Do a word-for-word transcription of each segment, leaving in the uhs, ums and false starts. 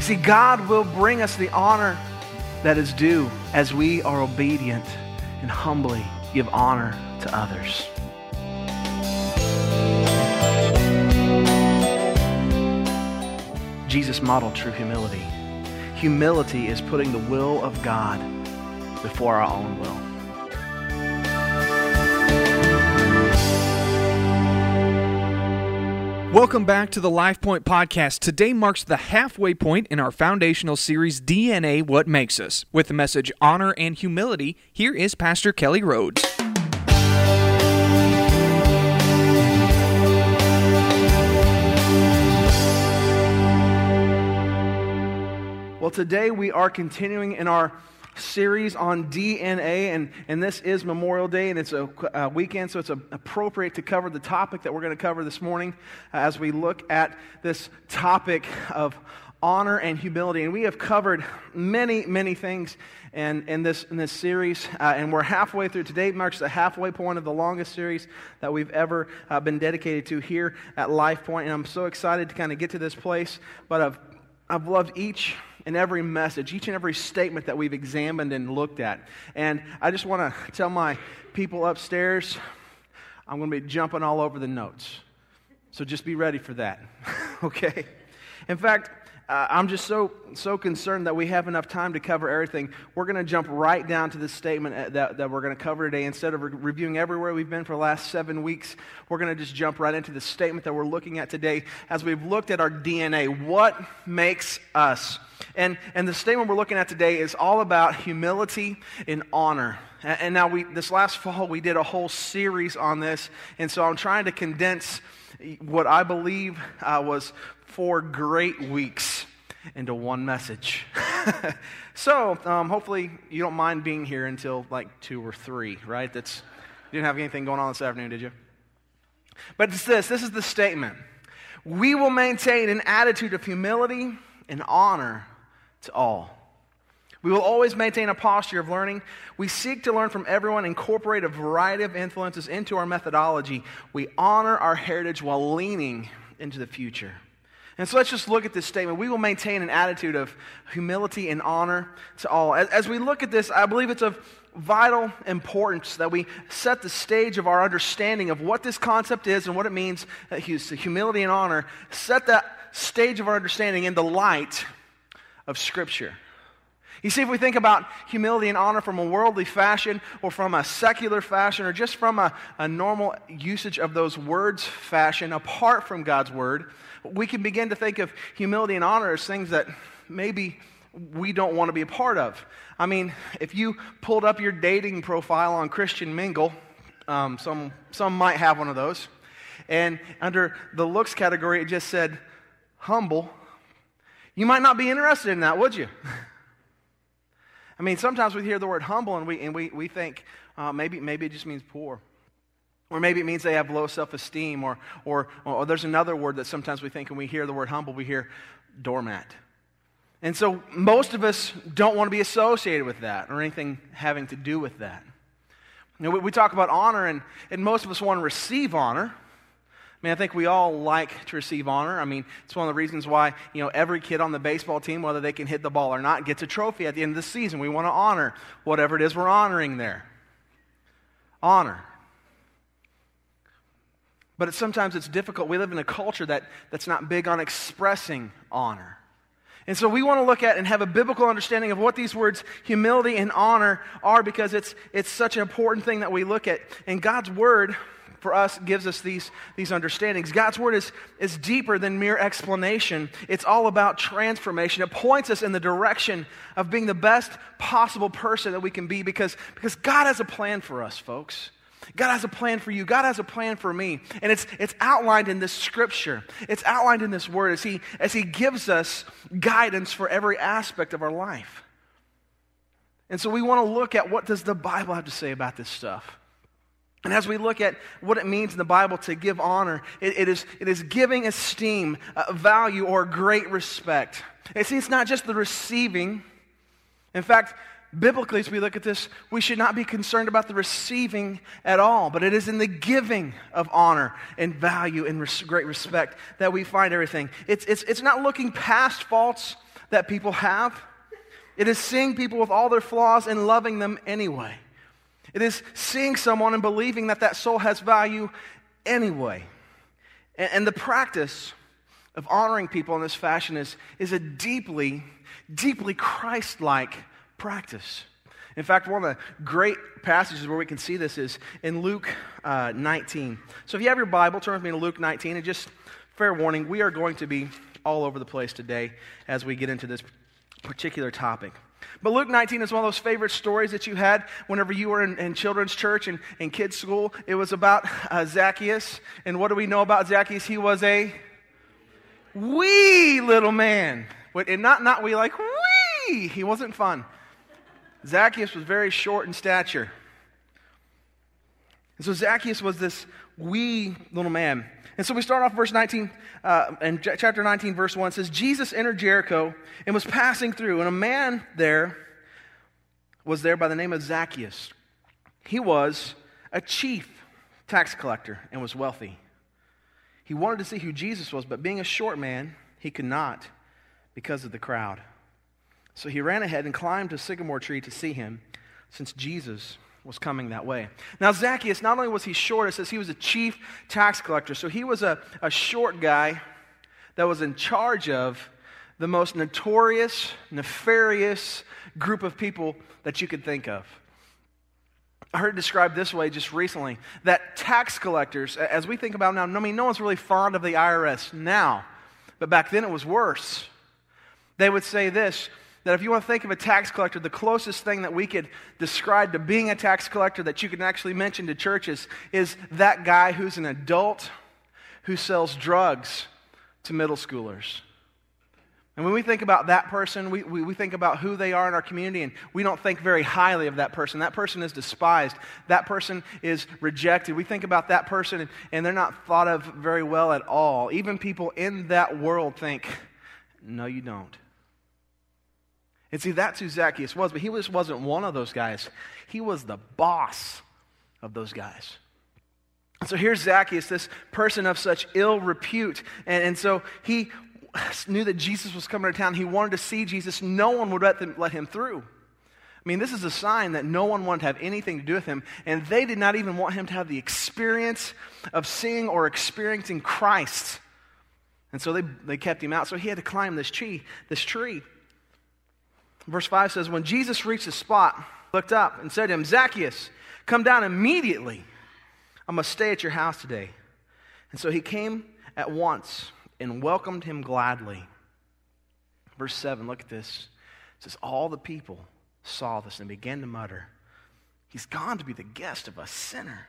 See, God will bring us the honor that is due as we are obedient and humbly give honor to others. Jesus modeled true humility. Humility is putting the will of God before our own will. Welcome back to the LifePoint Podcast. Today marks the halfway point in our foundational series, D N A, What Makes Us. With the message, Honor and Humility, here is Pastor Kelly Rhodes. Well, today we are continuing in our series on D N A, and, and this is Memorial Day, and it's a, a weekend, so it's a, appropriate to cover the topic that we're going to cover this morning uh, as we look at this topic of honor and humility. And we have covered many, many things in, in, this, in this series, uh, and we're halfway through. Today marks the halfway point of the longest series that we've ever uh, been dedicated to here at LifePoint, and I'm so excited to kind of get to this place, but I've, I've loved each in every message, each and every statement that we've examined and looked at. And I just want to tell my people upstairs, I'm going to be jumping all over the notes. So just be ready for that, okay? In fact, uh, I'm just so so concerned that we have enough time to cover everything. We're going to jump right down to the statement that, that we're going to cover today. Instead of re- reviewing everywhere we've been for the last seven weeks, we're going to just jump right into the statement that we're looking at today as we've looked at our D N A. What makes us? And, and the statement we're looking at today is all about humility and honor. And, and now, we this last fall, we did a whole series on this, and so I'm trying to condense what I believe uh, was four great weeks into one message. so, um, hopefully, you don't mind being here until like two or three, right? That's you didn't have anything going on this afternoon, did you? But it's this. This is the statement. We will maintain an attitude of humility and honor to all. We will always maintain a posture of learning. We seek to learn from everyone, incorporate a variety of influences into our methodology. We honor our heritage while leaning into the future. And so let's just look at this statement. We will maintain an attitude of humility and honor to all. As, as we look at this, I believe it's of vital importance that we set the stage of our understanding of what this concept is and what it means, uh, humility and honor, set that stage of our understanding in the light of Scripture. You see, if we think about humility and honor from a worldly fashion or from a secular fashion or just from a, a normal usage of those words fashion apart from God's Word, we can begin to think of humility and honor as things that maybe we don't want to be a part of. I mean, if you pulled up your dating profile on Christian Mingle, um, some, some might have one of those, and under the looks category it just said humble, you might not be interested in that, would you? I mean, sometimes we hear the word humble and we and we, we think uh, maybe maybe it just means poor. Or maybe it means they have low self-esteem, or, or or there's another word that sometimes we think when we hear the word humble, we hear doormat. And so most of us don't want to be associated with that or anything having to do with that. You know, we, we talk about honor, and, and most of us want to receive honor. I mean, I think we all like to receive honor. I mean, it's one of the reasons why, you know, every kid on the baseball team, whether they can hit the ball or not, gets a trophy at the end of the season. We want to honor whatever it is we're honoring there. Honor. But it's, sometimes it's difficult. We live in a culture that, that's not big on expressing honor. And so we want to look at and have a biblical understanding of what these words, humility and honor, are, because it's it's such an important thing that we look at. And God's Word, for us, gives us these, these understandings. God's Word is, is deeper than mere explanation. It's all about transformation. It points us in the direction of being the best possible person that we can be, because, because God has a plan for us, folks. God has a plan for you. God has a plan for me. And it's it's outlined in this Scripture. It's outlined in this Word as He, as he gives us guidance for every aspect of our life. And so we want to look at, what does the Bible have to say about this stuff? And as we look at what it means in the Bible to give honor, it, it is it is giving esteem, uh, value, or great respect. And see, it's not just the receiving. In fact, biblically, as we look at this, we should not be concerned about the receiving at all, but it is in the giving of honor and value and res- great respect that we find everything. It's, it's, it's not looking past faults that people have. It is seeing people with all their flaws and loving them anyway. It is seeing someone and believing that that soul has value anyway. And, and the practice of honoring people in this fashion is, is a deeply, deeply Christ-like practice. In fact, one of the great passages where we can see this is in Luke uh, nineteen. So if you have your Bible, turn with me to Luke nineteen. And just fair warning, we are going to be all over the place today as we get into this particular topic. But Luke nineteen is one of those favorite stories that you had whenever you were in, in children's church and in kids' school. It was about uh, Zacchaeus. And what do we know about Zacchaeus? He was a wee little man. And not, not wee like wee. He wasn't fun. Zacchaeus was very short in stature. And so Zacchaeus was this wee little man. And so we start off verse nineteen, uh, and chapter nineteen, verse one says, Jesus entered Jericho and was passing through, and a man there was there by the name of Zacchaeus. He was a chief tax collector and was wealthy. He wanted to see who Jesus was, but being a short man, he could not because of the crowd. So he ran ahead and climbed a sycamore tree to see him, since Jesus was coming that way. Now Zacchaeus, not only was he short, it says he was a chief tax collector. So he was a, a short guy that was in charge of the most notorious, nefarious group of people that you could think of. I heard it described this way just recently, that tax collectors, as we think about now, I mean, no one's really fond of the I R S now, but back then it was worse. They would say this, that if you want to think of a tax collector, the closest thing that we could describe to being a tax collector that you can actually mention to churches is that guy who's an adult who sells drugs to middle schoolers. And when we think about that person, we, we, we think about who they are in our community, and we don't think very highly of that person. That person is despised. That person is rejected. We think about that person, and, and they're not thought of very well at all. Even people in that world think, no, you don't. And see, that's who Zacchaeus was, but he just wasn't one of those guys. He was the boss of those guys. And so here's Zacchaeus, this person of such ill repute. And, and so he knew that Jesus was coming to town. He wanted to see Jesus. No one would let, them, let him through. I mean, this is a sign that no one wanted to have anything to do with him. And they did not even want him to have the experience of seeing or experiencing Christ. And so they, they kept him out. So he had to climb this tree, this tree. Verse five says, when Jesus reached the spot, he looked up and said to him, Zacchaeus, come down immediately. I must stay at your house today. And so he came at once and welcomed him gladly. Verse seven, look at this. It says, all the people saw this and began to mutter, he's gone to be the guest of a sinner.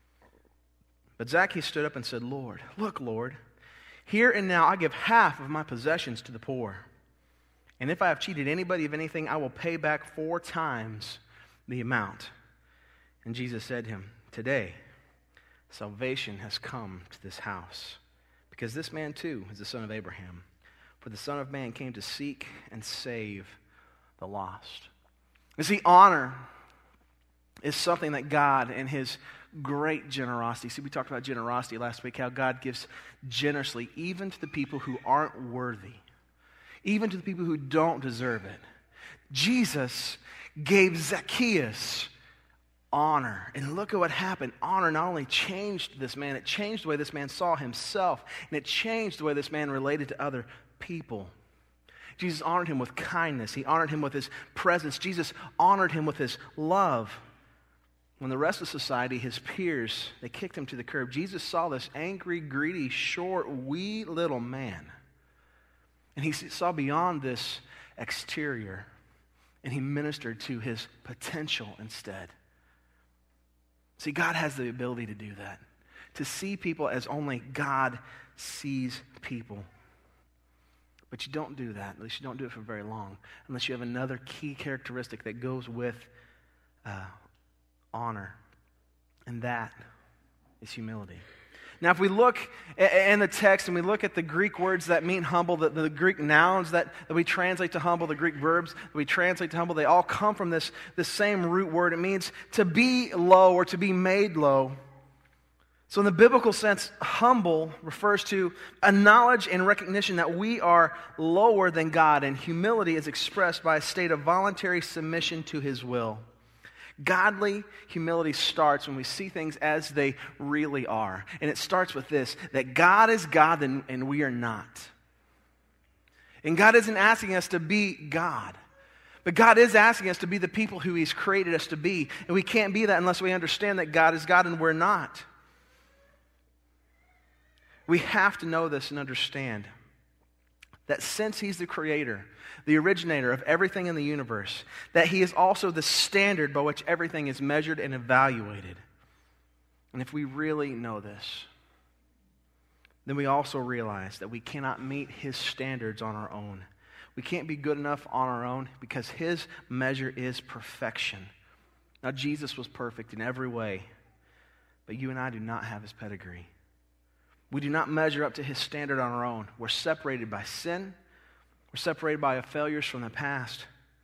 But Zacchaeus stood up and said, Lord, look, Lord, here and now I give half of my possessions to the poor. And if I have cheated anybody of anything, I will pay back four times the amount. And Jesus said to him, today, salvation has come to this house, because this man too is the son of Abraham. For the Son of Man came to seek and save the lost. You see, honor is something that God, in his great generosity, see, we talked about generosity last week, how God gives generously even to the people who aren't worthy. Even to the people who don't deserve it. Jesus gave Zacchaeus honor. And look at what happened. Honor not only changed this man, it changed the way this man saw himself, and it changed the way this man related to other people. Jesus honored him with kindness. He honored him with his presence. Jesus honored him with his love. When the rest of society, his peers, they kicked him to the curb, Jesus saw this angry, greedy, short, wee little man. And he saw beyond this exterior, and he ministered to his potential instead. See, God has the ability to do that, to see people as only God sees people. But you don't do that, at least you don't do it for very long, unless you have another key characteristic that goes with uh, honor, and that is humility. Now, if we look in the text and we look at the Greek words that mean humble, the, the Greek nouns that, that we translate to humble, the Greek verbs that we translate to humble, they all come from this, this same root word. It means to be low or to be made low. So in the biblical sense, humble refers to a knowledge and recognition that we are lower than God, and humility is expressed by a state of voluntary submission to His will. Godly humility starts when we see things as they really are. And it starts with this, that God is God and, and we are not. And God isn't asking us to be God. But God is asking us to be the people who He's created us to be. And we can't be that unless we understand that God is God and we're not. We have to know this and understand that since He's the creator, the originator of everything in the universe, that He is also the standard by which everything is measured and evaluated. And if we really know this, then we also realize that we cannot meet His standards on our own. We can't be good enough on our own because His measure is perfection. Now, Jesus was perfect in every way, but you and I do not have His pedigree. We do not measure up to His standard on our own. We're separated by sin. We're separated by failures from the past.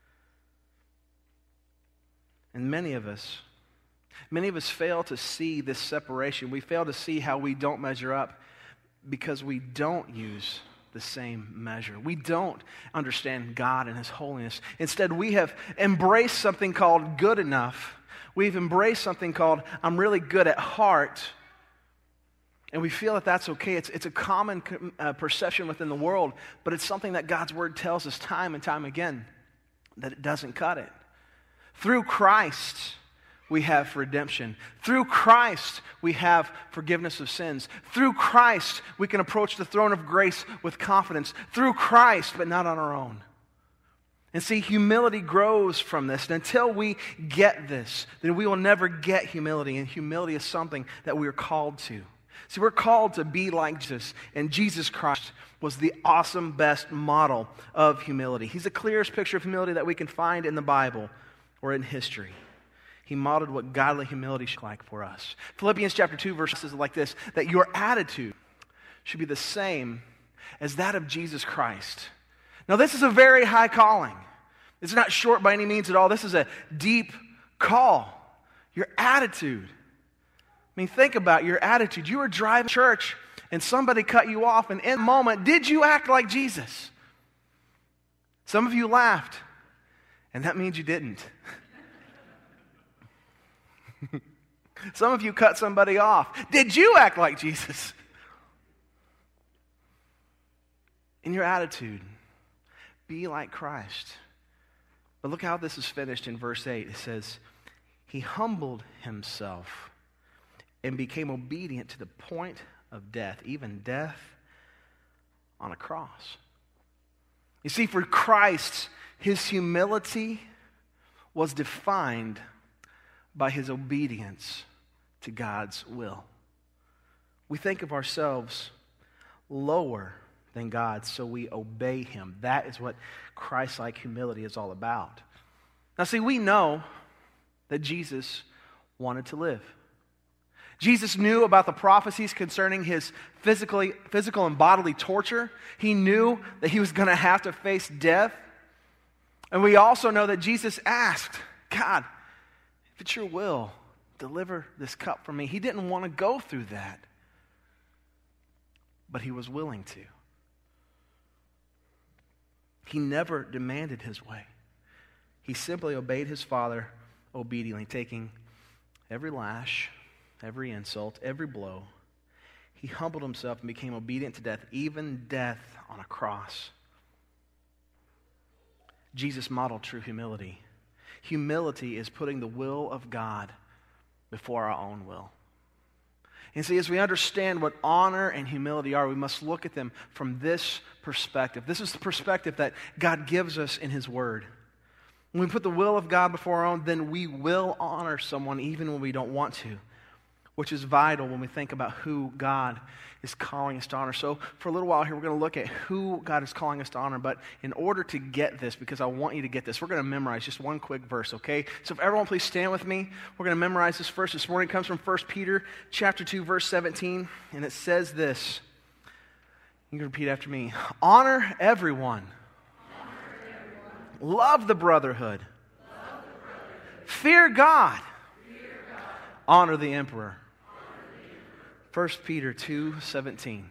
And many of us, many of us fail to see this separation. We fail to see how we don't measure up because we don't use the same measure. We don't understand God and His holiness. Instead, we have embraced something called good enough. We've embraced something called I'm really good at heart. And we feel that that's okay. It's, it's a common uh, perception within the world, but it's something that God's Word tells us time and time again, that it doesn't cut it. Through Christ, we have redemption. Through Christ, we have forgiveness of sins. Through Christ, we can approach the throne of grace with confidence. Through Christ, but not on our own. And see, humility grows from this. And until we get this, then we will never get humility. And humility is something that we are called to. See, we're called to be like Jesus, and Jesus Christ was the awesome, best model of humility. He's the clearest picture of humility that we can find in the Bible or in history. He modeled what godly humility should look like for us. Philippians chapter two, verses like this, that your attitude should be the same as that of Jesus Christ. Now, this is a very high calling. It's not short by any means at all. This is a deep call. Your attitude. I mean, think about your attitude. You were driving to church and somebody cut you off, and in a moment, did you act like Jesus? Some of you laughed, and that means you didn't. Some of you cut somebody off. Did you act like Jesus? In your attitude, be like Christ. But look how this is finished in verse eight. It says, He humbled Himself and became obedient to the point of death, even death on a cross. You see, for Christ, His humility was defined by His obedience to God's will. We think of ourselves lower than God, so we obey Him. That is what Christ-like humility is all about. Now, see, we know that Jesus wanted to live. Jesus knew about the prophecies concerning His physically, physical and bodily torture. He knew that He was going to have to face death. And we also know that Jesus asked, God, if it's your will, deliver this cup from me. He didn't want to go through that, but He was willing to. He never demanded His way. He simply obeyed His Father obediently, taking every lash, every insult, every blow. He humbled Himself and became obedient to death, even death on a cross. Jesus modeled true humility. Humility is putting the will of God before our own will. And see, as we understand what honor and humility are, we must look at them from this perspective. This is the perspective that God gives us in His Word. When we put the will of God before our own, then we will honor someone even when we don't want to, which is vital when we think about who God is calling us to honor. So for a little while here, we're going to look at who God is calling us to honor. But in order to get this, because I want you to get this, we're going to memorize just one quick verse, okay? So if everyone please stand with me. We're going to memorize this verse this morning. It comes from First Peter chapter two, verse seventeen, and it says this. You can repeat after me. Honor everyone. Honor everyone. Love the brotherhood. Love the brotherhood. Fear God. Fear God. Honor the emperor. First Peter two seventeen.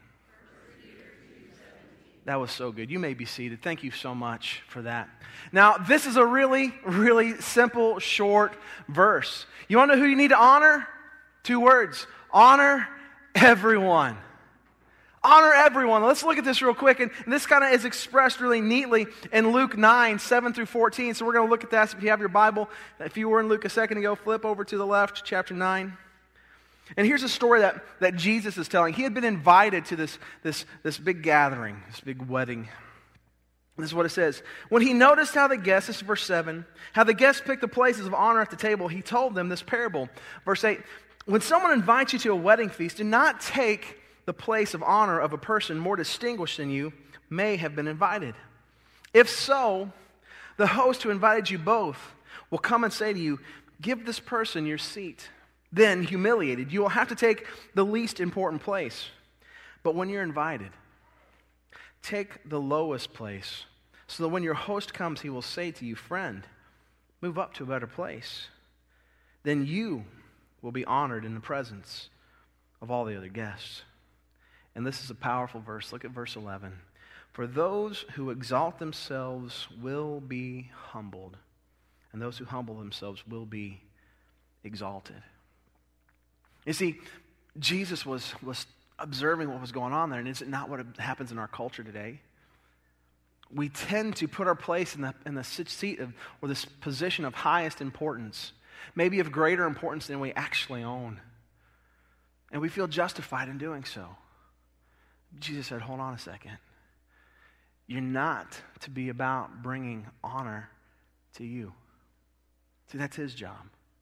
That was so good. You may be seated. Thank you so much for that. Now, this is a really, really simple, short verse. You want to know who you need to honor? Two words. Honor everyone. Honor everyone. Let's look at this real quick. And this kind of is expressed really neatly in Luke nine, seven through fourteen. So we're going to look at that. So if you have your Bible, if you were in Luke a second ago, flip over to the left, chapter nine. And here's a story that, that Jesus is telling. He had been invited to this, this, this big gathering, this big wedding. This is what it says. When he noticed how the guests, this is verse seven, how the guests picked the places of honor at the table, he told them this parable. Verse eight, when someone invites you to a wedding feast, do not take the place of honor of a person more distinguished than you may have been invited. If so, the host who invited you both will come and say to you, give this person your seat. Then, humiliated, you will have to take the least important place. But when you're invited, take the lowest place, so that when your host comes, he will say to you, friend, move up to a better place. Then you will be honored in the presence of all the other guests. And this is a powerful verse. Look at verse eleven. For those who exalt themselves will be humbled, and those who humble themselves will be exalted. You see, Jesus was, was observing what was going on there, and is it not what happens in our culture today? We tend to put our place in the, in the seat of, or this position of highest importance, maybe of greater importance than we actually own. And we feel justified in doing so. Jesus said, hold on a second. You're not to be about bringing honor to you. See, that's his job.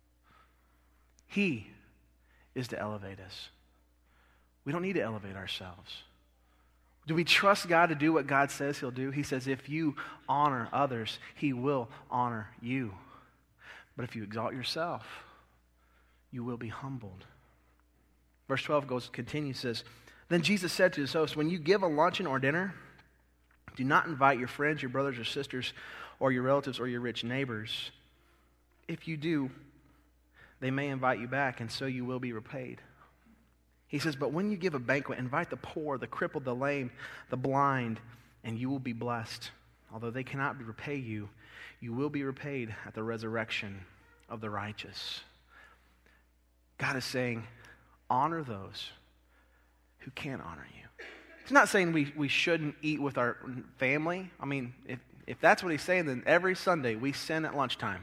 He is to elevate us. We don't need to elevate ourselves. Do we trust God to do what God says he'll do? He says, if you honor others, he will honor you. But if you exalt yourself, you will be humbled. Verse twelve goes, continues, says, then Jesus said to his host, when you give a luncheon or dinner, do not invite your friends, your brothers or sisters, or your relatives or your rich neighbors. If you do, they may invite you back, and so you will be repaid. He says, but when you give a banquet, invite the poor, the crippled, the lame, the blind, and you will be blessed. Although they cannot repay you, you will be repaid at the resurrection of the righteous. God is saying, honor those who can't honor you. He's not saying we, we shouldn't eat with our family. I mean, if, if that's what he's saying, then every Sunday we sin at lunchtime.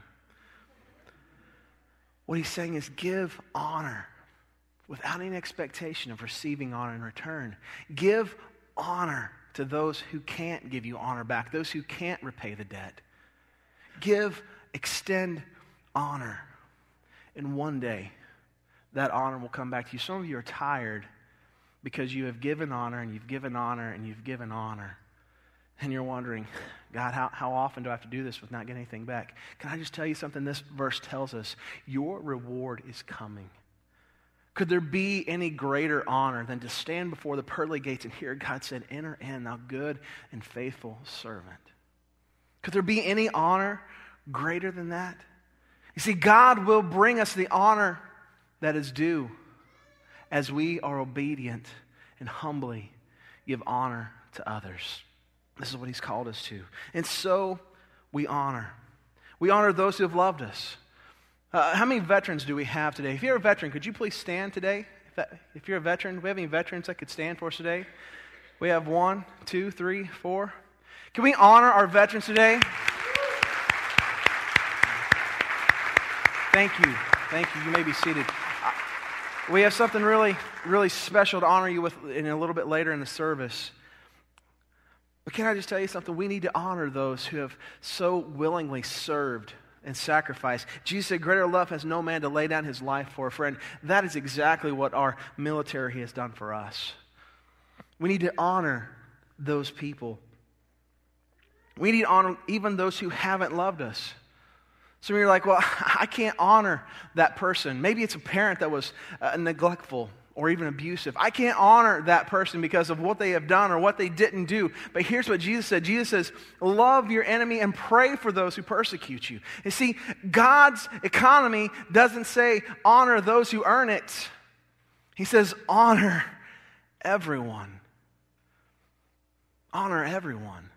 What he's saying is give honor without any expectation of receiving honor in return. Give honor to those who can't give you honor back, those who can't repay the debt. Give, extend honor. And one day, that honor will come back to you. Some of you are tired because you have given honor and you've given honor and you've given honor. And you're wondering, God, how, how often do I have to do this with not getting anything back? Can I just tell you something this verse tells us? Your reward is coming. Could there be any greater honor than to stand before the pearly gates and hear God said, enter in, thou good and faithful servant? Could there be any honor greater than that? You see, God will bring us the honor that is due as we are obedient and humbly give honor to others. This is what he's called us to. And so we honor. We honor those who have loved us. Uh, how many veterans do we have today? If you're a veteran, could you please stand today? If, that, if you're a veteran, do we have any veterans that could stand for us today? We have one, two, three, four. Can we honor our veterans today? Thank you. Thank you. You may be seated. Uh, we have something really, really special to honor you with in a little bit later in the service. But can I just tell you something? We need to honor those who have so willingly served and sacrificed. Jesus said, greater love has no man to lay down his life for a friend. That is exactly what our military has done for us. We need to honor those people. We need to honor even those who haven't loved us. Some of you are like, well, I can't honor that person. Maybe it's a parent that was uh, neglectful or even abusive. I can't honor that person because of what they have done or what they didn't do. But here's what Jesus said. Jesus says, love your enemy and pray for those who persecute you. You see, God's economy doesn't say honor those who earn it. He says, honor everyone. Honor everyone.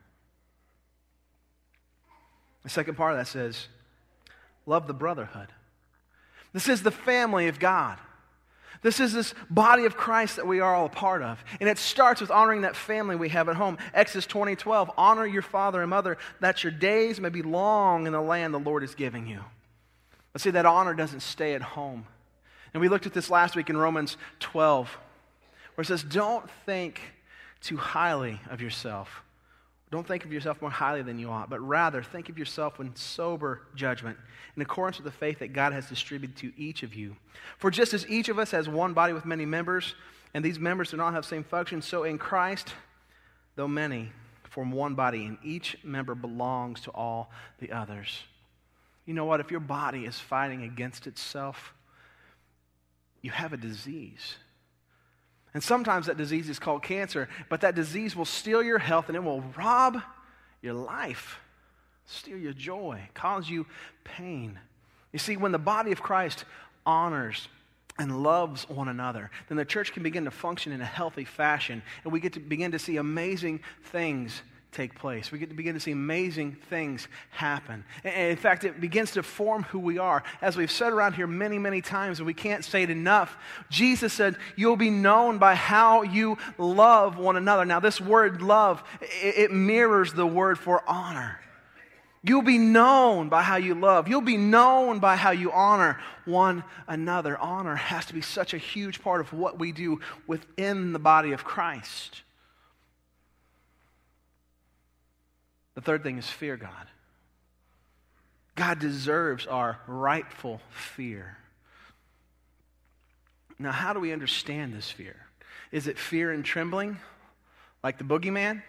The second part of that says, love the brotherhood. This is the family of God. This is this body of Christ that we are all a part of. And it starts with honoring that family we have at home. Exodus twenty twelve, honor your father and mother, that your days may be long in the land the Lord is giving you. But see, that honor doesn't stay at home. And we looked at this last week in Romans twelve, where it says, don't think too highly of yourself. Don't think of yourself more highly than you ought, but rather think of yourself in sober judgment, in accordance with the faith that God has distributed to each of you. For just as each of us has one body with many members, and these members do not have the same function, so in Christ, though many, form one body, and each member belongs to all the others. You know what? If your body is fighting against itself, you have a disease. And sometimes that disease is called cancer, but that disease will steal your health and it will rob your life, steal your joy, cause you pain. You see, when the body of Christ honors and loves one another, then the church can begin to function in a healthy fashion, and we get to begin to see amazing things take place. We get to begin to see amazing things happen. And in fact, it begins to form who we are. As we've said around here many, many times, and we can't say it enough, Jesus said, you'll be known by how you love one another. Now, this word love, it mirrors the word for honor. You'll be known by how you love. You'll be known by how you honor one another. Honor has to be such a huge part of what we do within the body of Christ. The third thing is fear God. God deserves our rightful fear. Now, how do we understand this fear? Is it fear and trembling, like the boogeyman?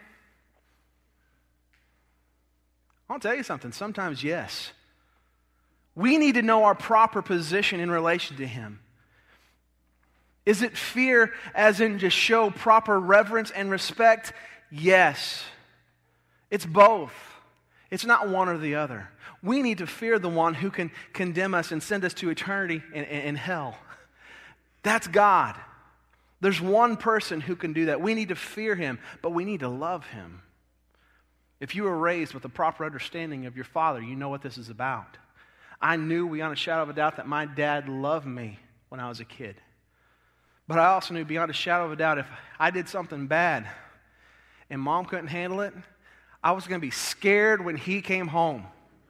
I'll tell you something. Sometimes, yes. We need to know our proper position in relation to Him. Is it fear as in to show proper reverence and respect? Yes. It's both. It's not one or the other. We need to fear the one who can condemn us and send us to eternity in, in, in hell. That's God. There's one person who can do that. We need to fear Him, but we need to love Him. If you were raised with a proper understanding of your father, you know what this is about. I knew beyond a shadow of a doubt that my dad loved me when I was a kid. But I also knew beyond a shadow of a doubt if I did something bad and mom couldn't handle it, I was going to be scared when he came home.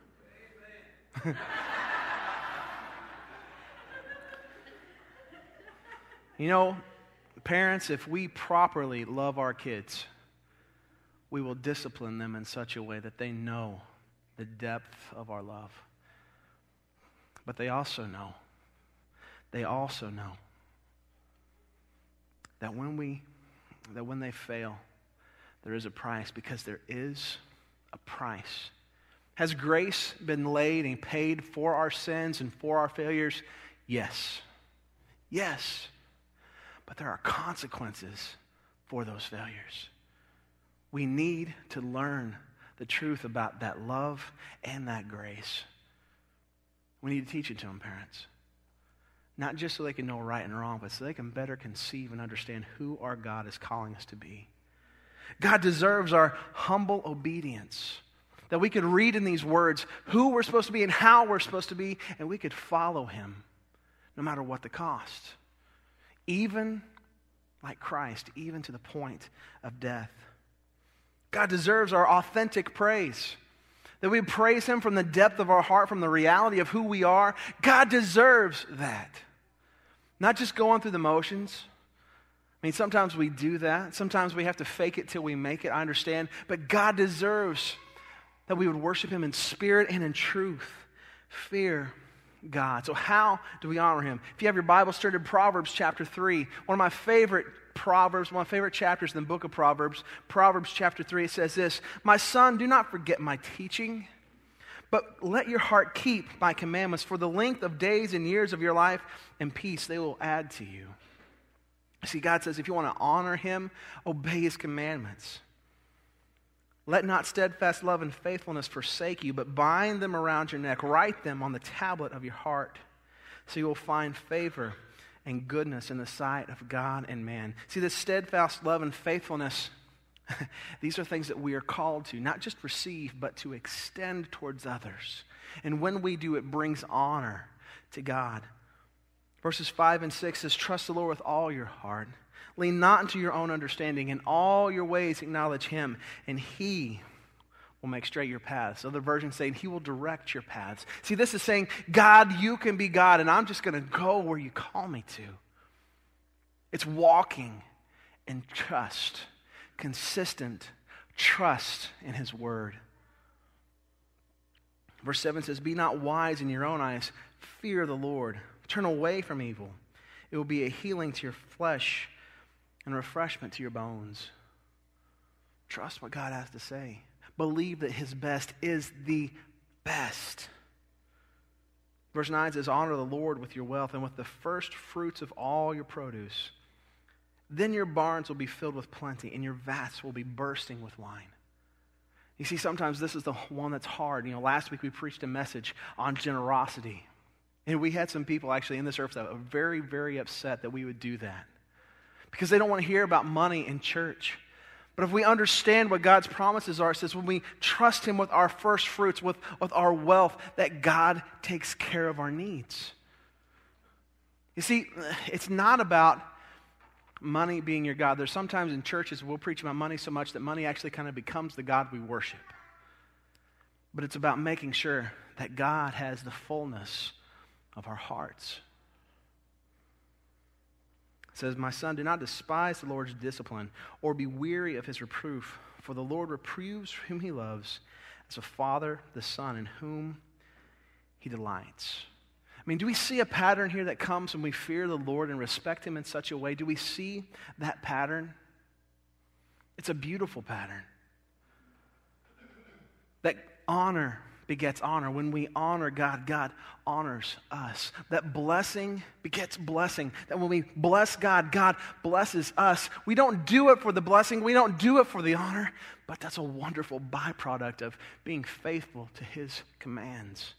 You know, parents, if we properly love our kids, we will discipline them in such a way that they know the depth of our love. But they also know, they also know that when we, that when they fail, there is a price, because there is a price. Has grace been laid and paid for our sins and for our failures? Yes. Yes. But there are consequences for those failures. We need to learn the truth about that love and that grace. We need to teach it to them, parents. Not just so they can know right and wrong, but so they can better conceive and understand who our God is calling us to be. God deserves our humble obedience, that we could read in these words who we're supposed to be and how we're supposed to be, and we could follow Him no matter what the cost. Even like Christ, even to the point of death. God deserves our authentic praise, that we praise Him from the depth of our heart, from the reality of who we are. God deserves that. Not just going through the motions. I mean, sometimes we do that. Sometimes we have to fake it till we make it, I understand. But God deserves that we would worship Him in spirit and in truth. Fear God. So how do we honor Him? If you have your Bible, turn to Proverbs chapter three. One of my favorite Proverbs, one of my favorite chapters in the book of Proverbs. Proverbs chapter three, it says this: "My son, do not forget my teaching, but let your heart keep my commandments, for the length of days and years of your life and peace they will add to you." See, God says if you want to honor Him, obey His commandments. Let not steadfast love and faithfulness forsake you, but bind them around your neck. Write them on the tablet of your heart, so you will find favor and goodness in the sight of God and man. See, this steadfast love and faithfulness, these are things that we are called to, not just receive, but to extend towards others. And when we do, it brings honor to God. Verses five and six says, trust the Lord with all your heart. Lean not into your own understanding. In all your ways acknowledge Him, and He will make straight your paths. Other versions say He will direct your paths. See, this is saying, God, you can be God, and I'm just going to go where you call me to. It's walking in trust, consistent trust in His word. Verse seven says, be not wise in your own eyes. Fear the Lord. Turn away from evil. It will be a healing to your flesh and refreshment to your bones. Trust what God has to say. Believe that His best is the best. Verse nine says, honor the Lord with your wealth and with the first fruits of all your produce. Then your barns will be filled with plenty, and your vats will be bursting with wine. You see, sometimes this is the one that's hard. You know, last week we preached a message on generosity. And we had some people actually in this service that were very, very upset that we would do that, because they don't want to hear about money in church. But if we understand what God's promises are, it says when we trust Him with our first fruits, with, with our wealth, that God takes care of our needs. You see, it's not about money being your God. There's sometimes in churches we'll preach about money so much that money actually kind of becomes the God we worship. But it's about making sure that God has the fullness of our hearts. It says, my son, do not despise the Lord's discipline or be weary of His reproof, for the Lord reproves whom He loves, as a father the son in whom He delights. I mean, do we see a pattern here that comes when we fear the Lord and respect Him in such a way? Do we see that pattern? It's a beautiful pattern. That honor begets honor. When we honor God, God honors us. That blessing begets blessing. That when we bless God, God blesses us. We don't do it for the blessing. We don't do it for the honor. But that's a wonderful byproduct of being faithful to His commands.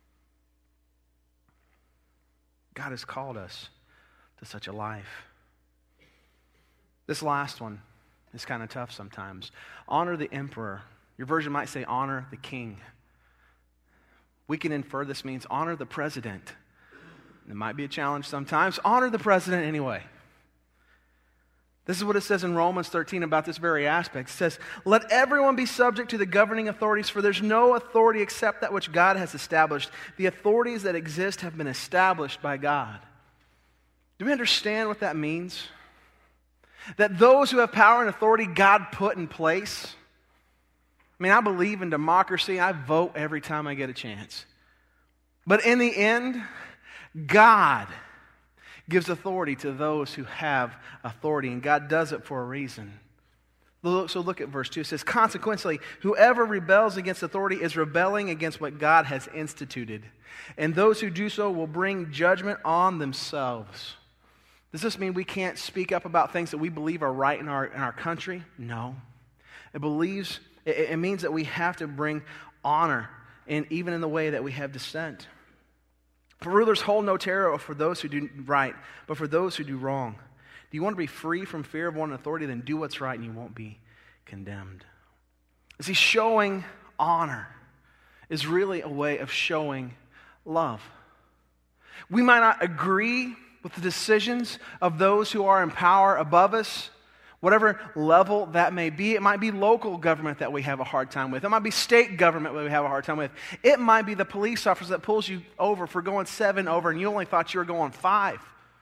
God has called us to such a life. This last one is kind of tough sometimes. Honor the emperor. Your version might say honor the king. We can infer this means honor the president. It might be a challenge sometimes. Honor the president anyway. This is what it says in Romans thirteen about this very aspect. It says, let everyone be subject to the governing authorities, for there's no authority except that which God has established. The authorities that exist have been established by God. Do we understand what that means? That those who have power and authority, God put in place. I mean, I believe in democracy. I vote every time I get a chance. But in the end, God gives authority to those who have authority, and God does it for a reason. So look at verse two. It says, consequently, whoever rebels against authority is rebelling against what God has instituted, and those who do so will bring judgment on themselves. Does this mean we can't speak up about things that we believe are right in our, in our country? No. It believes... It means that we have to bring honor, and even in the way that we have dissent. For rulers hold no terror for those who do right, but for those who do wrong. Do you want to be free from fear of one authority? Then do what's right, and you won't be condemned. See, showing honor is really a way of showing love. We might not agree with the decisions of those who are in power above us, whatever level that may be. It might be local government that we have a hard time with. It might be state government that we have a hard time with. It might be the police officer that pulls you over for going seven over and you only thought you were going five.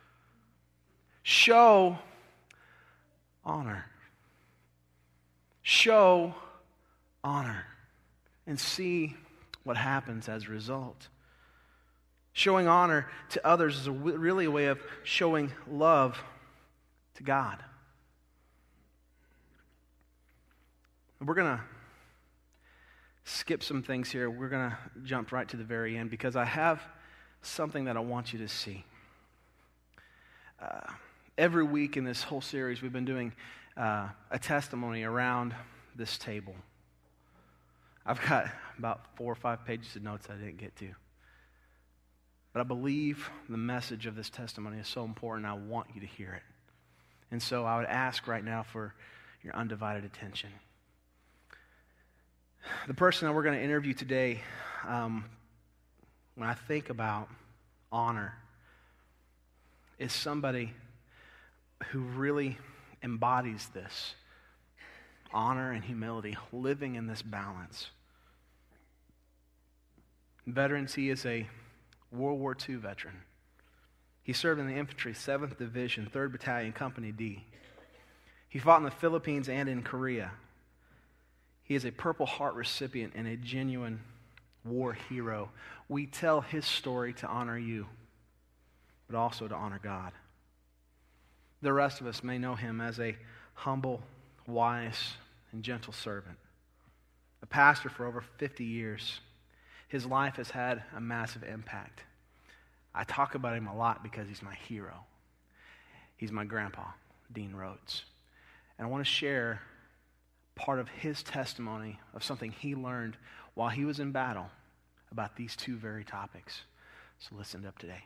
Show honor. Show honor. And see what happens as a result. Showing honor to others is a, really a way of showing love to God. We're going to skip some things here. We're going to jump right to the very end because I have something that I want you to see. Uh, every week in this whole series, we've been doing uh, a testimony around this table. I've got about four or five pages of notes I didn't get to. But I believe the message of this testimony is so important, I want you to hear it. And so I would ask right now for your undivided attention. The person that we're going to interview today, um, when I think about honor, is somebody who really embodies this honor and humility, living in this balance. Veterans, he is a World War Two veteran. He served in the infantry, seventh Division, third Battalion, Company D. He fought in the Philippines and in Korea. He is a Purple Heart recipient and a genuine war hero. We tell his story to honor you, but also to honor God. The rest of us may know him as a humble, wise, and gentle servant. A pastor for over fifty years. His life has had a massive impact. I talk about him a lot because he's my hero. He's my grandpa, Dean Rhodes. And I want to share part of his testimony of something he learned while he was in battle about these two very topics. So listen up today.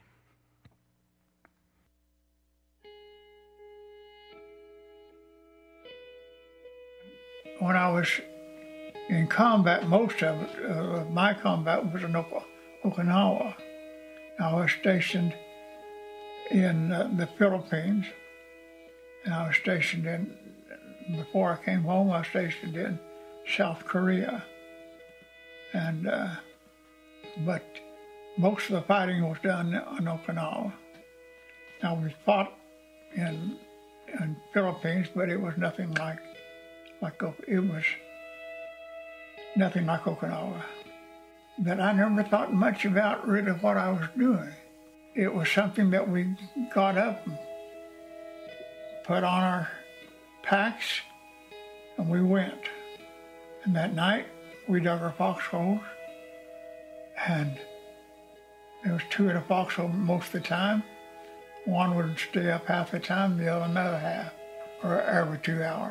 When I was in combat, most of it, uh, my combat was in Ok- Okinawa. I was stationed in uh, the Philippines, and I was stationed in, before I came home, I was stationed in South Korea. And, uh, but most of the fighting was done on Okinawa. Now, we fought in, in Philippines, but it was nothing like, like it was nothing like Okinawa. But I never thought much about really what I was doing. It was something that we got up and put on our packs, and we went. And that night, we dug our foxholes, and there was two in a foxhole most of the time. One would stay up half the time, the other another half, or every two hours.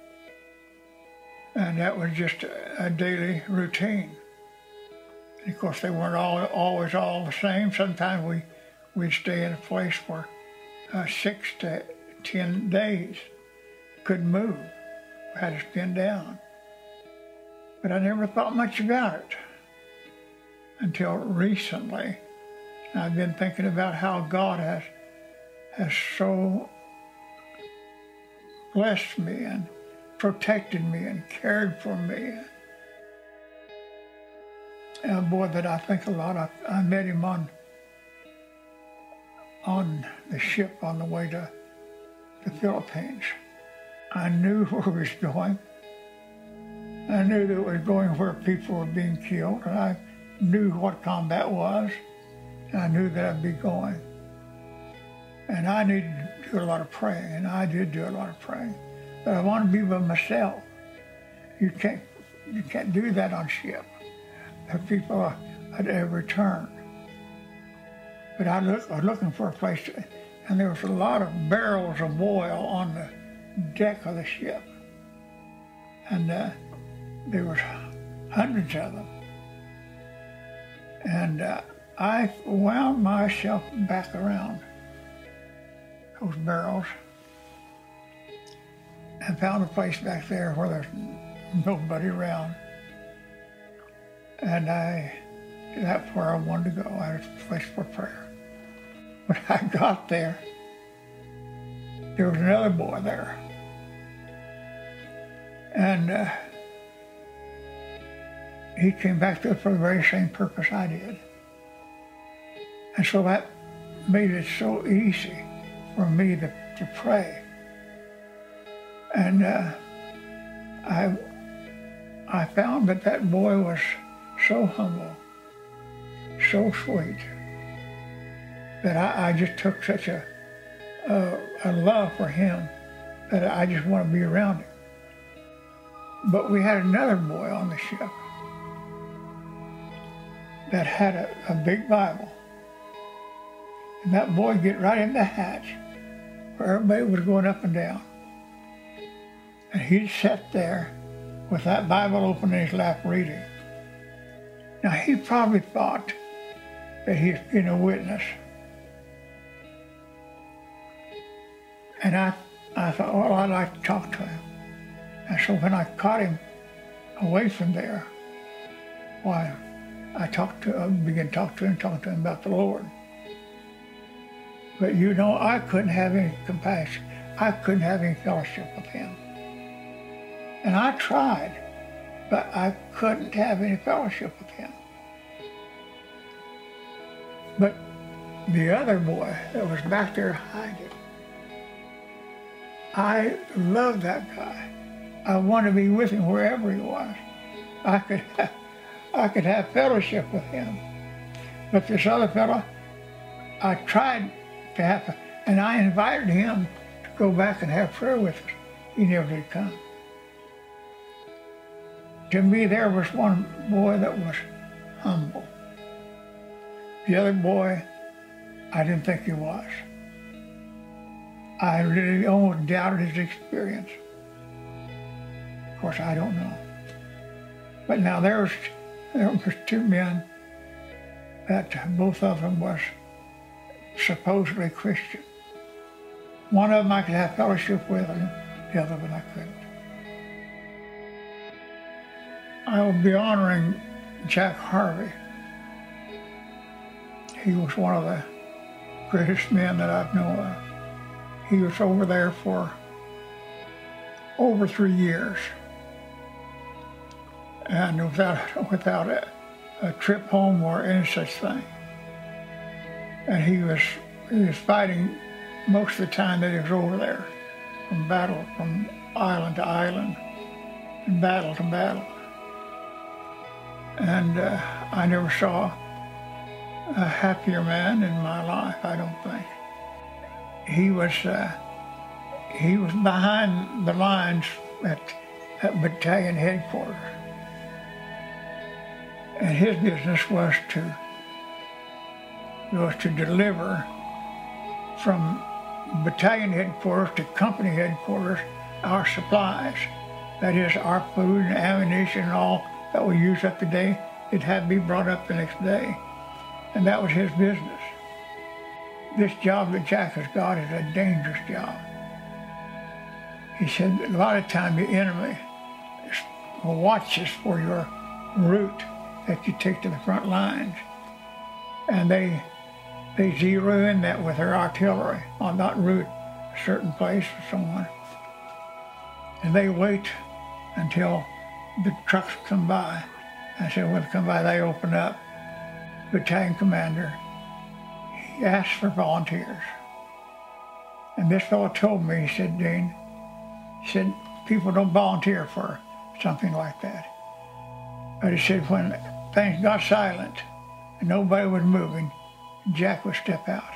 And that was just a, a daily routine. And of course, they weren't all, always all the same. Sometimes we, we'd stay in a place for uh, six to ten days. Couldn't move. We had to spin down. But I never thought much about it until recently. I've been thinking about how God has, has so blessed me and protected me and cared for me. And a boy that I think a lot of, I met him on, on the ship on the way to the Philippines. I knew where he was going. I knew that it was going where people were being killed, and I knew what combat was, and I knew that I'd be going. And I needed to do a lot of praying, and I did do a lot of praying. But I want to be by myself. You can't, you can't do that on ship. The people are at every turn. But I, look, I was looking for a place, to, and there was a lot of barrels of oil on the deck of the ship. And uh, there was hundreds of them. And uh, I wound myself back around those barrels and found a place back there where there's nobody around. And I, that's where I wanted to go. I had a place for prayer. When I got there, there was another boy there. And uh, he came back there for the very same purpose I did. And so that made it so easy for me to, to pray. And uh, I, I found that that boy was so humble, so sweet, that I, I just took such a, a, a love for him that I just want to be around him. But we had another boy on the ship that had a, a big Bible. And that boy would get right in the hatch where everybody was going up and down. And he'd sit there with that Bible open in his lap reading. Now he probably thought that he's been a witness. And I, I thought, well, I'd like to talk to him. And so when I caught him away from there, why, I talked to, I began to talk to him, talk to him about the Lord. But you know, I couldn't have any compassion. I couldn't have any fellowship with him. And I tried, but I couldn't have any fellowship with him. But the other boy that was back there hiding, I loved that guy. I wanted to be with him wherever he was. I could have, I could have fellowship with him. But this other fellow, I tried to have, and I invited him to go back and have prayer with us. He never did come. To me, there was one boy that was humble. The other boy, I didn't think he was. I really almost doubted his experience. Of course, I don't know. But now there was, there was two men that both of them was supposedly Christian. One of them I could have fellowship with, and the other one I couldn't. I will be honoring Jack Harvey. He was one of the greatest men that I've known of. He was over there for over three years. And without, without a, a trip home or any such thing. And he was, he was fighting most of the time that he was over there, from battle, from island to island, and battle to battle. And uh, I never saw a happier man in my life, I don't think. He was, uh, he was behind the lines at, at battalion headquarters. And his business was to, was to deliver from battalion headquarters to company headquarters our supplies. That is, our food and ammunition and all that we use up the day, it had to be brought up the next day. And that was his business. This job that Jack has got is a dangerous job. He said a lot of time the enemy watches for your route that you take to the front lines. And they they zero in that with their artillery on that route, a certain place or someone. And they wait until the trucks come by. I said, when they come by, they open up. Battalion commander, he asked for volunteers. And this fellow told me, he said, Dean, he said, people don't volunteer for something like that. But he said, when things got silent and nobody was moving, Jack would step out.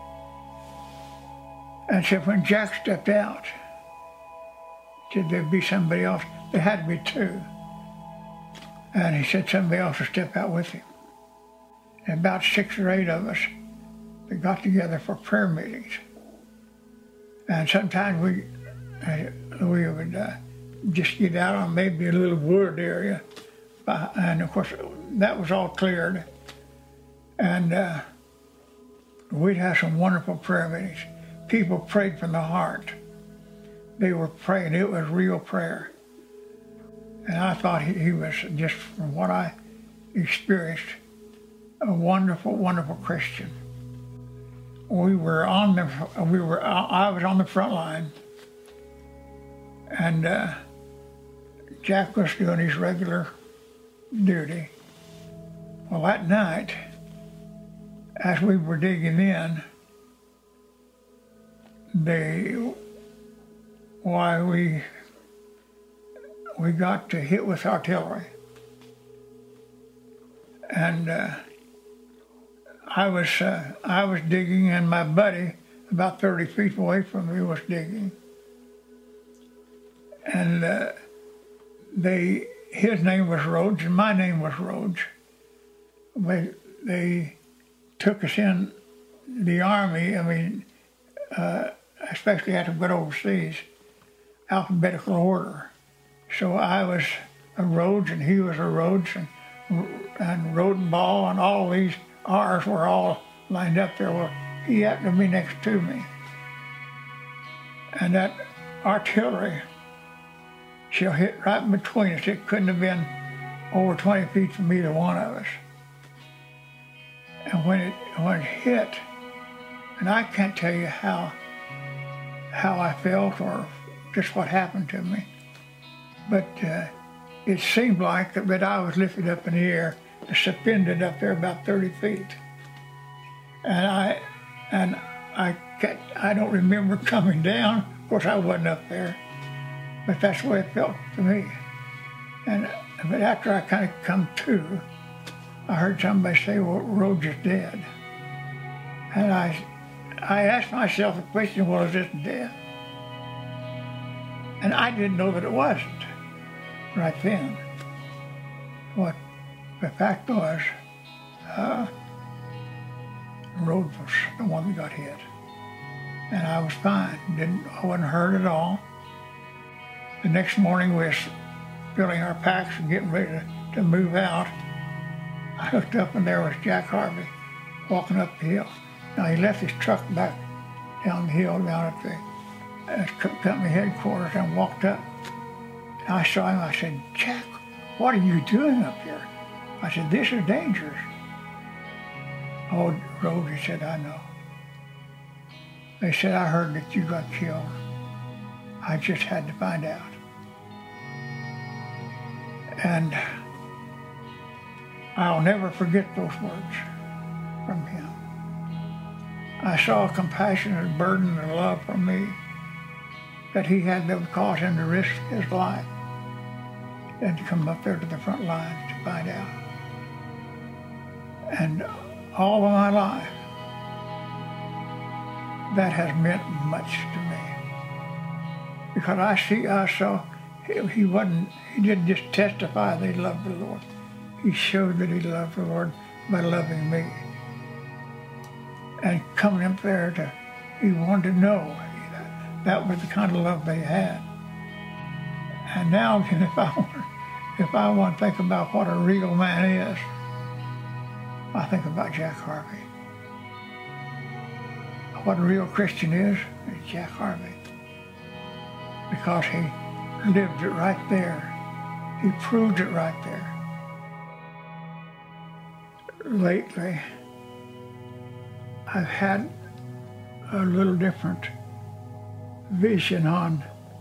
And said, when Jack stepped out, said there'd be somebody else. There had to be two. And he said somebody else would step out with him. And about six or eight of us, we got together for prayer meetings. And sometimes we uh, we would uh, just get out on maybe a little wood area. Uh, and of course, that was all cleared. And uh, we'd have some wonderful prayer meetings. People prayed from the heart. They were praying, it was real prayer. And I thought he, he was, just from what I experienced, a wonderful, wonderful Christian. We were on the, we were, I was on the front line, and uh, Jack was doing his regular duty. Well, that night, as we were digging in, they, why we, we got to hit with artillery. And uh, I was uh, I was digging, and my buddy, about thirty feet away from me, was digging. And uh, they, his name was Rhodes, and my name was Rhodes. They, they took us in the Army, I mean, uh, especially after we went overseas, alphabetical order. So I was a Rhodes, and he was a Rhodes, and, and Rodenball, and all these ours were all lined up there. Well, he happened to be next to me. And that artillery, she'll hit right in between us. It couldn't have been over twenty feet from either one of us. And when it when it hit, and I can't tell you how how I felt or just what happened to me, but uh, it seemed like that, that I was lifted up in the air, suspended up there about thirty feet. And I and I can't, I don't remember coming down. Of course, I wasn't up there, but that's the way it felt to me. And but after I kind of come to, I heard somebody say, "Well, Rhodes is dead." And I, I asked myself the question, "Well, is this death?" And I didn't know that it wasn't right then. What the fact was, uh, Rhodes was the one that got hit, and I was fine. Didn't I wasn't hurt at all. The next morning, we was filling our packs and getting ready to, to move out. I looked up and there was Jack Harvey walking up the hill. Now he left his truck back down the hill down at the at company headquarters and walked up. And I saw him. I said, "Jack, what are you doing up here?" I said, "This is dangerous." "Oh, Rhodes," he said, "I know. They said I heard that you got killed. I just had to find out." And I'll never forget those words from him. I saw a compassion and burden and love for me that he had that would cause him to risk his life and to come up there to the front lines to find out. And all of my life, that has meant much to me. Because I see, I saw, he, he wasn't, he didn't just testify that he loved the Lord. He showed that he loved the Lord by loving me. And coming up there to, he wanted to know that, that was the kind of love they had. And now, if I want, if I want to think about what a real man is, I think about Jack Harvey. What a real Christian is, is Jack Harvey. Because he lived it right there. He proved it right there. Lately, I've had a little different vision on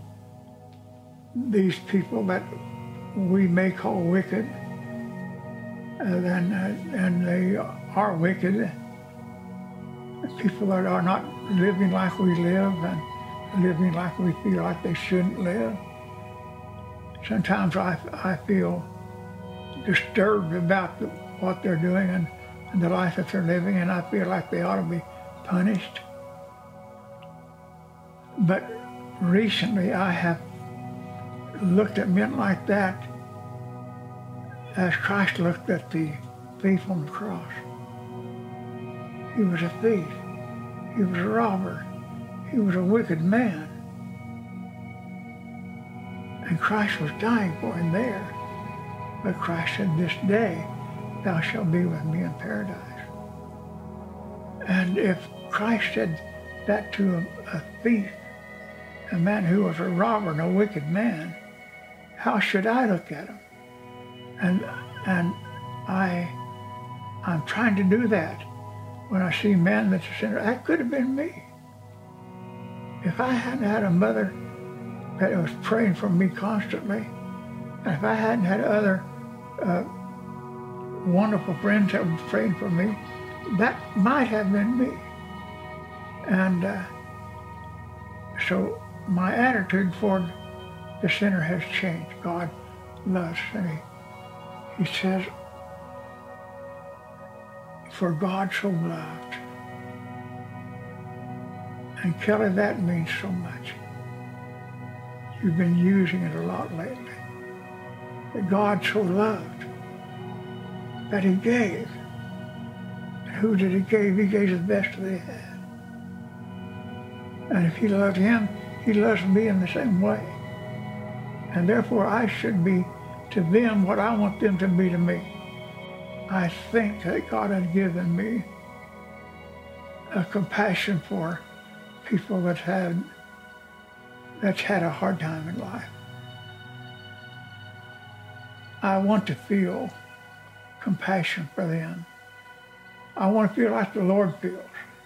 these people that we may call wicked, and, uh, and they are wicked. People that are not living like we live and living like we feel like they shouldn't live. Sometimes I, I feel disturbed about the, what they're doing and, and the life that they're living, and I feel like they ought to be punished. But recently I have looked at men like that as Christ looked at the thief on the cross. He was a thief. He was a robber. He was a wicked man. And Christ was dying for him there. But Christ said, "This day thou shalt be with me in paradise." And if Christ said that to a, a thief, a man who was a robber and a wicked man, how should I look at him? And and I, I'm trying to do that. When I see men that's a sinner, that could have been me. If I hadn't had a mother that was praying for me constantly, and if I hadn't had other uh, wonderful friends that were praying for me, that might have been me. And uh, so my attitude toward the sinner has changed. God loves me. He says, "For God so loved." And Kelly, that means so much. You've been using it a lot lately. That God so loved that he gave. And who did he give? He gave the best that he had. And if he loved him, he loves me in the same way. And therefore I should be to them what I want them to be to me. I think that God had given me a compassion for people that had that's had a hard time in life. I want to feel compassion for them. I want to feel like the Lord feels.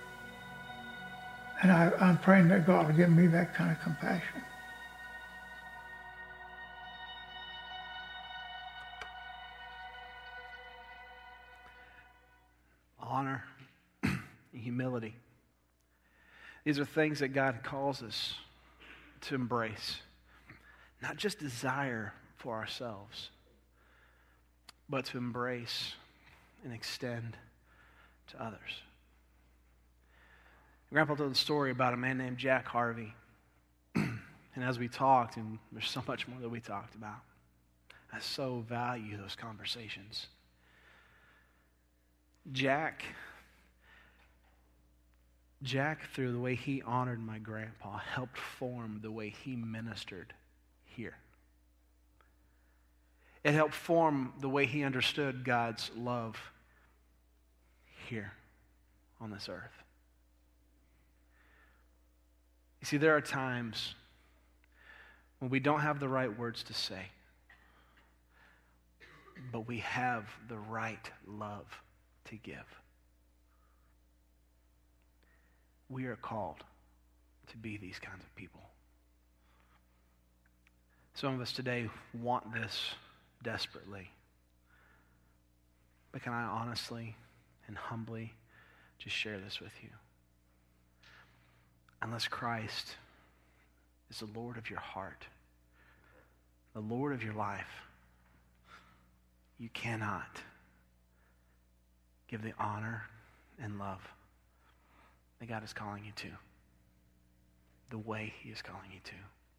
And I, I'm praying that God will give me that kind of compassion. Honor, humility. These are things that God calls us to embrace. Not just desire for ourselves, but to embrace and extend to others. Grandpa told a story about a man named Jack Harvey. And as we talked, and there's so much more that we talked about, I so value those conversations. Jack, Jack, through the way he honored my grandpa, helped form the way he ministered here. It helped form the way he understood God's love here on this earth. You see, there are times when we don't have the right words to say, but we have the right love to give. We are called to be these kinds of people. Some of us today want this desperately. But can I honestly and humbly just share this with you? Unless Christ is the Lord of your heart, the Lord of your life, you cannot give the honor and love that God is calling you to, the way he is calling you to.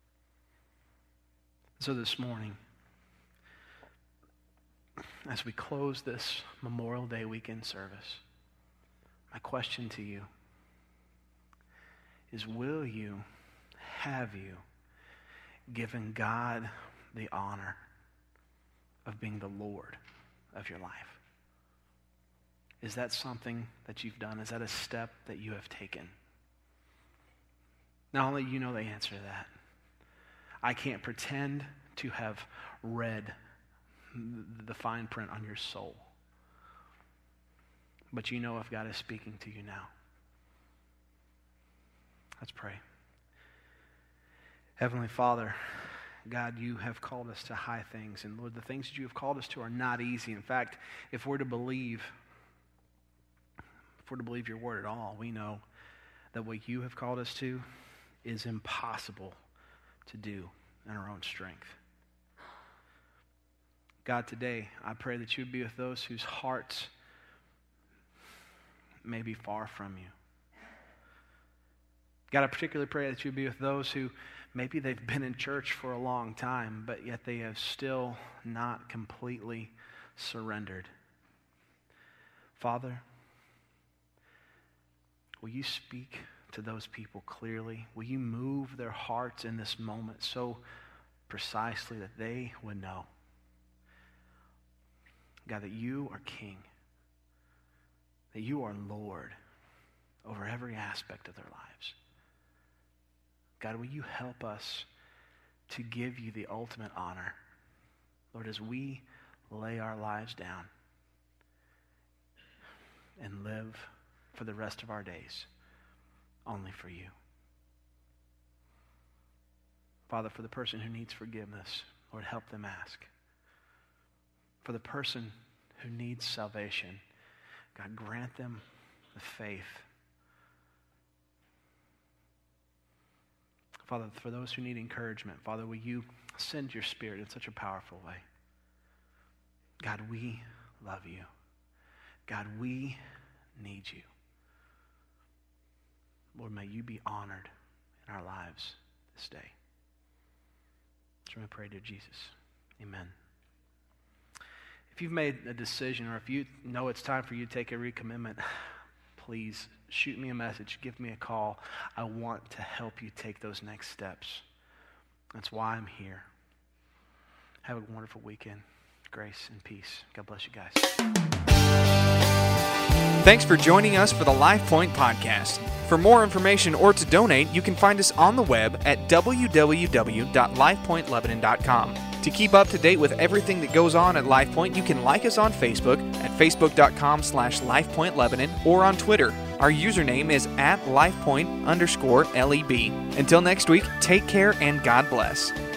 So this morning, as we close this Memorial Day weekend service, my question to you is, will you, have you given God the honor of being the Lord of your life? Is that something that you've done? Is that a step that you have taken? Not only you know the answer to that. I can't pretend to have read the fine print on your soul. But you know if God is speaking to you now. Let's pray. Heavenly Father, God, you have called us to high things. And Lord, the things that you have called us to are not easy. In fact, if we're to believe, if we're to believe your word at all, we know that what you have called us to is impossible to do in our own strength. God, today, I pray that you would be with those whose hearts may be far from you. God, I particularly pray that you would be with those who maybe they've been in church for a long time, but yet they have still not completely surrendered. Father, will you speak to those people clearly? Will you move their hearts in this moment so precisely that they would know, God, that you are King, that you are Lord over every aspect of their lives. God, will you help us to give you the ultimate honor, Lord, as we lay our lives down and live for the rest of our days only for you. Father, for the person who needs forgiveness, Lord, help them ask. For the person who needs salvation, God, grant them the faith. Father, for those who need encouragement, Father, will you send your Spirit in such a powerful way? God, we love you. God, we need you. Lord, may you be honored in our lives this day. So we pray, dear Jesus. Amen. If you've made a decision, or if you know it's time for you to take a recommitment, please shoot me a message, give me a call. I want to help you take those next steps. That's why I'm here. Have a wonderful weekend. grace and peace. God bless you guys. Thanks for joining us for the LifePoint Podcast. For more information or to donate, you can find us on the web at w w w dot life point lebanon dot com. To keep up to date with everything that goes on at LifePoint, you can like us on Facebook at facebook dot com slash life point lebanon or on Twitter. Our username is at lifepoint underscore L E B. Until next week, take care and God bless.